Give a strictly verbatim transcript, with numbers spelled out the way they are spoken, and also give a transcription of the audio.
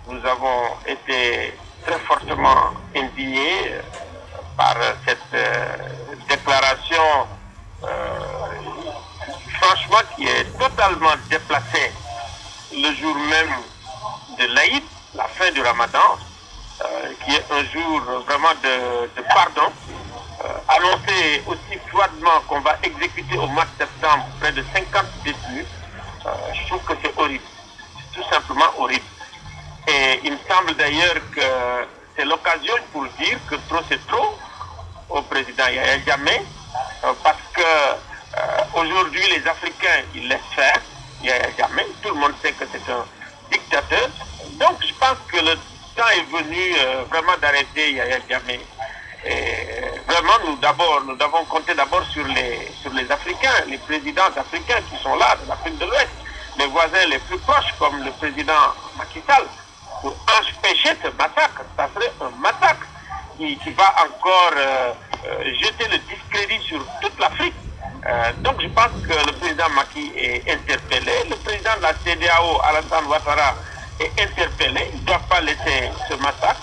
nous avons été très fortement indignés par cette euh, déclaration euh, franchement qui est totalement déplacée le jour même de l'Aïd, la fin du Ramadan, euh, qui est un jour vraiment de, de pardon, euh, annoncé aussi froidement qu'on va exécuter au mois de septembre près de cinquante détenus. Euh, je trouve que c'est horrible, c'est tout simplement horrible. Et il me semble d'ailleurs que c'est l'occasion pour dire que trop c'est trop au président Yahya Jammeh, euh, parce que euh, aujourd'hui les Africains ils laissent faire Yahya Jammeh, tout le monde sait que c'est un dictateur. Donc je pense que le temps est venu euh, vraiment d'arrêter Yahya Jammeh. Et vraiment nous d'abord nous devons compter d'abord sur les sur les Africains, les présidents africains qui sont là, de l'Afrique de l'Ouest, les voisins les plus proches comme le président Macky Sall, pour empêcher ce massacre. Ça serait un massacre qui, qui va encore euh, euh, jeter le discrédit sur toute l'Afrique. Euh, donc je pense que le président Macky est interpellé, le président de la C E D E A O, Alassane Ouattara, est interpellé. Ils ne doivent pas laisser ce massacre.